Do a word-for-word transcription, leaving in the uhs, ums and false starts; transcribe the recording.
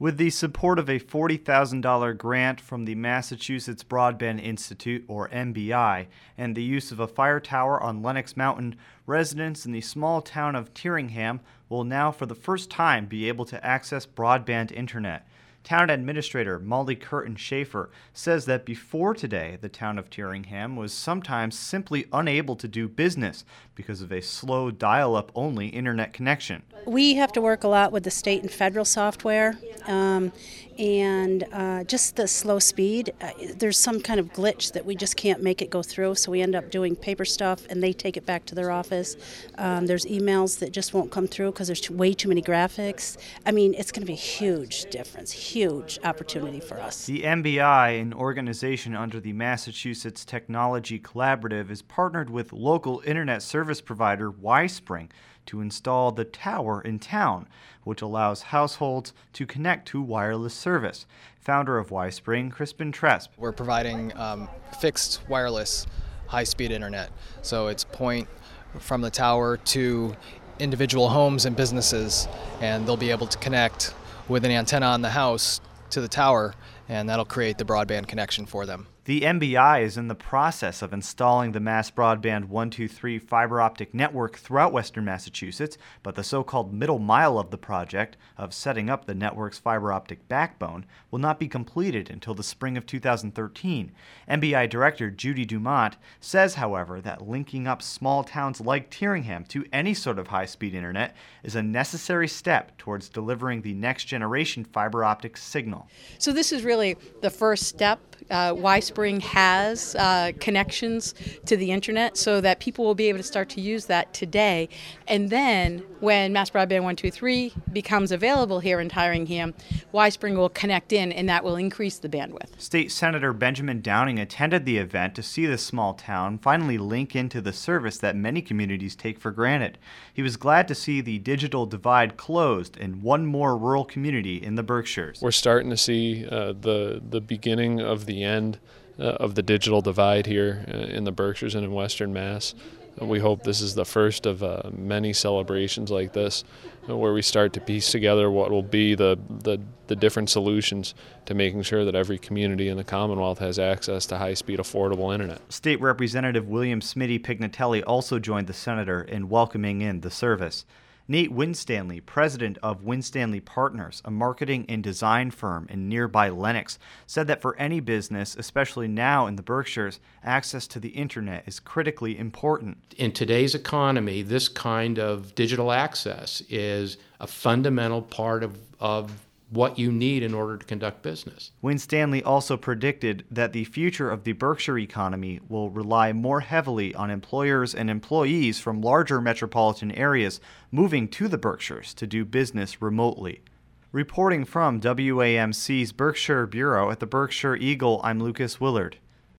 With the support of a forty thousand dollars grant from the Massachusetts Broadband Institute, or M B I, and the use of a fire tower on Lenox Mountain, residents in the small town of Tyringham will now for the first time be able to access broadband internet. Town Administrator Molly Curtin Schaefer says that before today, the town of Tyringham was sometimes simply unable to do business because of a slow dial-up only internet connection. We have to work a lot with the state and federal software, um, and uh, just the slow speed. Uh, there's some kind of glitch that we just can't make it go through, so we end up doing paper stuff, and they take it back to their office. Um, there's emails that just won't come through because there's way too many graphics. I mean, it's going to be a huge difference, huge opportunity for us. The M B I, an organization under the Massachusetts Technology Collaborative, is partnered with local internet service provider WiSpring to install the tower in town, which allows households to connect to wireless service. Founder of WiSpring, Crispin Tresp. We're providing um, fixed wireless high-speed internet. So it's point from the tower to individual homes and businesses, and they'll be able to connect with an antenna on the house to the tower, and that'll create the broadband connection for them. The M B I is in the process of installing the Mass Broadband one two three fiber optic network throughout western Massachusetts, but the so-called middle mile of the project, of setting up the network's fiber optic backbone, will not be completed until the spring of two thousand thirteen. M B I Director Judy Dumont says, however, that linking up small towns like Tyringham to any sort of high-speed internet is a necessary step towards delivering the next-generation fiber optic signal. So this is really the first step. Uh, WiSpring has uh, connections to the internet so that people will be able to start to use that today. And then when Mass Broadband one two three becomes available here in Tyringham, WiSpring will connect in, and that will increase the bandwidth. State Senator Benjamin Downing attended the event to see this small town finally link into the service that many communities take for granted. He was glad to see the digital divide closed in one more rural community in the Berkshires. We're starting to see uh, the, the beginning of the end uh, of the digital divide here uh, in the Berkshires and in Western Mass. And we hope this is the first of uh, many celebrations like this uh, where we start to piece together what will be the, the, the different solutions to making sure that every community in the Commonwealth has access to high-speed, affordable internet. State Representative William Smitty Pignatelli also joined the senator in welcoming in the service. Nate Winstanley, president of Winstanley Partners, a marketing and design firm in nearby Lenox, said that for any business, especially now in the Berkshires, access to the internet is critically important. In today's economy, this kind of digital access is a fundamental part of, of what you need in order to conduct business. Winstanley also predicted that the future of the Berkshire economy will rely more heavily on employers and employees from larger metropolitan areas moving to the Berkshires to do business remotely. Reporting from W A M C's Berkshire Bureau at the Berkshire Eagle, I'm Lucas Willard.